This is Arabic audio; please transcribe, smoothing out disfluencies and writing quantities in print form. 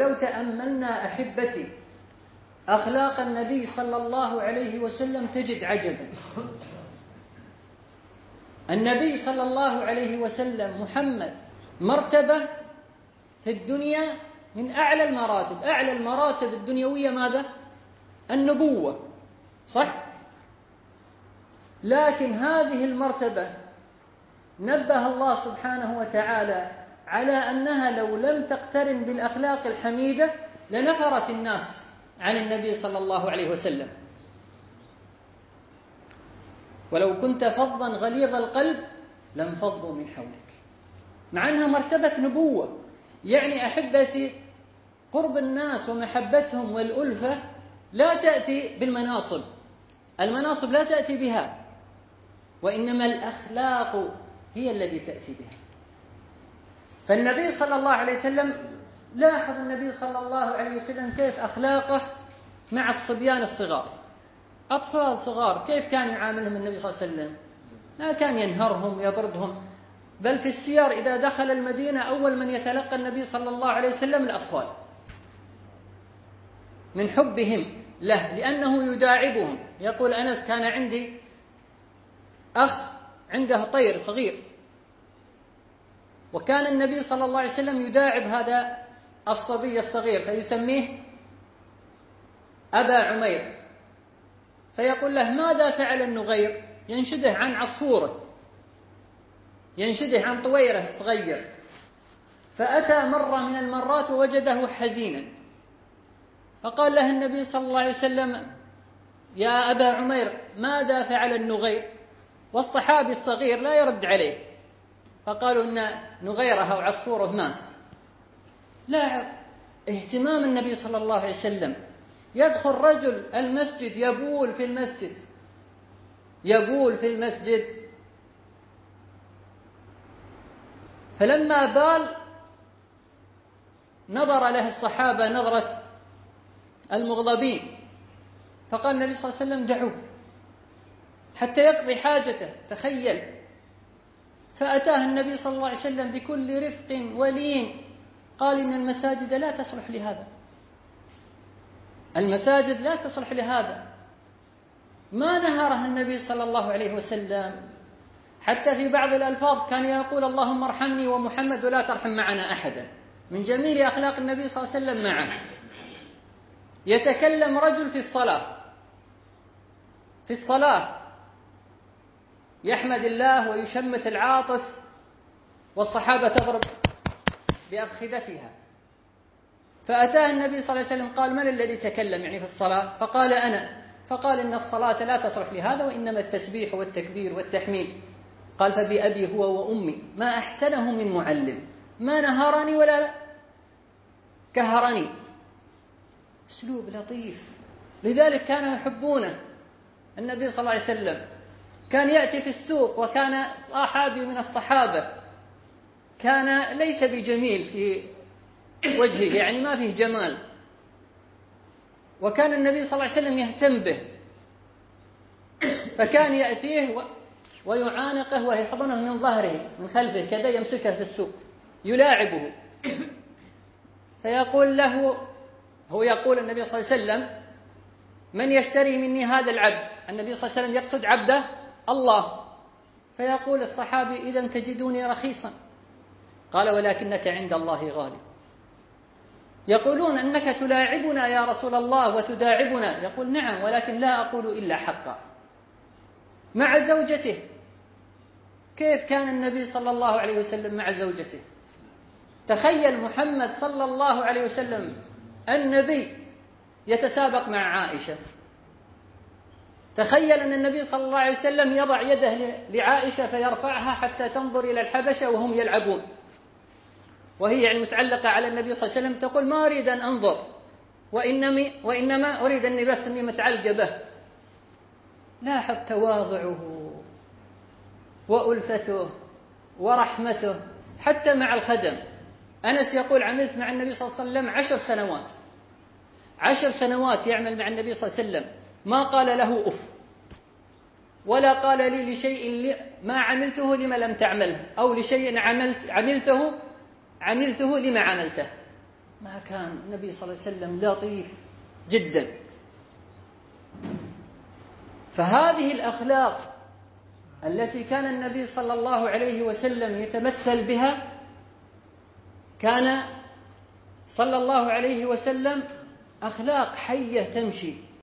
ولو تأملنا أحبتي أخلاق النبي صلى الله عليه وسلم تجد عجبا. النبي صلى الله عليه وسلم محمد مرتبة في الدنيا من أعلى المراتب. أعلى المراتب الدنيوية ماذا؟ النبوة، صح؟ لكن هذه المرتبة نبه الله سبحانه وتعالى على أنها لو لم تقترن بالأخلاق الحميدة لنفرت الناس عن النبي صلى الله عليه وسلم. ولو كنت فظا غليظ القلب لانفضوا من حولك. مع أنها مرتبة نبوة. يعني أحبتي قرب الناس ومحبتهم والألفة لا تأتي بالمناصب، المناصب لا تأتي بها، وإنما الأخلاق هي التي تأتي بها. فالنبي صلى الله عليه وسلم، لاحظ النبي صلى الله عليه وسلم كيف أخلاقه مع الصبيان الصغار، أطفال صغار، كيف كان يعاملهم النبي صلى الله عليه وسلم؟ ما كان ينهرهم يطردهم، بل في السير إذا دخل المدينة أول من يتلقى النبي صلى الله عليه وسلم الأطفال، من حبهم له، لأنه يداعبهم. يقول أنس: كان عندي أخ عنده طير صغير، وكان النبي صلى الله عليه وسلم يداعب هذا الصبي الصغير فيسميه أبا عمير، فيقول له: ماذا فعل النغير؟ ينشده عن عصفوره، ينشده عن طويره الصغير. فأتى مرة من المرات ووجده حزينا، فقال له النبي صلى الله عليه وسلم: يا أبا عمير ماذا فعل النغير؟ والصحابي الصغير لا يرد عليه، فقالوا إن نغيره أو عصفوره مات. لاحظ اهتمام النبي صلى الله عليه وسلم. يدخل رجل المسجد يبول في المسجد، يبول في المسجد، فلما بال نظر له الصحابة نظرة المغضبين، فقال النبي صلى الله عليه وسلم: دعوه حتى يقضي حاجته. تخيل. فأتاه النبي صلى الله عليه وسلم بكل رفق ولين، قال: إن المساجد لا تصلح لهذا، المساجد لا تصلح لهذا. ما نهره النبي صلى الله عليه وسلم، حتى في بعض الألفاظ كان يقول: اللهم ارحمني ومحمد ولا ترحم معنا أحدا. من جميل أخلاق النبي صلى الله عليه وسلم معه. يتكلم رجل في الصلاة يحمد الله ويشمت العاطس، والصحابة تضرب بأفخذتها. فأتاه النبي صلى الله عليه وسلم قال: من الذي تكلم يعني في الصلاة؟ فقال: أنا. فقال: إن الصلاة لا تصلح لهذا، وإنما التسبيح والتكبير والتحميد. قال: فبأبي هو وأمي ما أحسنه من معلم، ما نهرني ولا كهرني. أسلوب لطيف. لذلك كانوا يحبونه. النبي صلى الله عليه وسلم كان يأتي في السوق، وكان صحابي من الصحابة كان ليس بجميل في وجهه، يعني ما فيه جمال، وكان النبي صلى الله عليه وسلم يهتم به، فكان يأتيه ويعانقه ويحضنه من ظهره من خلفه كذا، يمسكه في السوق يلاعبه. فيقول له، هو يقول النبي صلى الله عليه وسلم: من يشتري مني هذا العبد؟ النبي صلى الله عليه وسلم يقصد عبده الله. فيقول الصحابي: إذن تجدوني رخيصا. قال: ولكنك عند الله غالي. يقولون: أنك تلاعبنا يا رسول الله وتداعبنا. يقول: نعم، ولكن لا أقول إلا حقا. مع زوجته، كيف كان النبي صلى الله عليه وسلم مع زوجته؟ تخيل محمد صلى الله عليه وسلم النبي يتسابق مع عائشة. تخيل أن النبي صلى الله عليه وسلم يضع يده لعائشة فيرفعها حتى تنظر إلى الحبشة وهم يلعبون، وهي يعني متعلقة على النبي صلى الله عليه وسلم، تقول: ما أريد أن أنظر، وإنما أريد أني بس أني متعلقة به. لاحظ تواضعه وألفته ورحمته حتى مع الخدم. أنس يقول: عملت مع النبي صلى الله عليه وسلم 10 سنوات، 10 سنوات يعمل مع النبي صلى الله عليه وسلم، ما قال له أف، ولا قال لي لشيء ما عملته لما لم تعمله، أو لشيء عملته لما عملته. ما كان النبي صلى الله عليه وسلم لطيف جدا. فهذه الأخلاق التي كان النبي صلى الله عليه وسلم يتمثل بها، كان صلى الله عليه وسلم أخلاق حية تمشي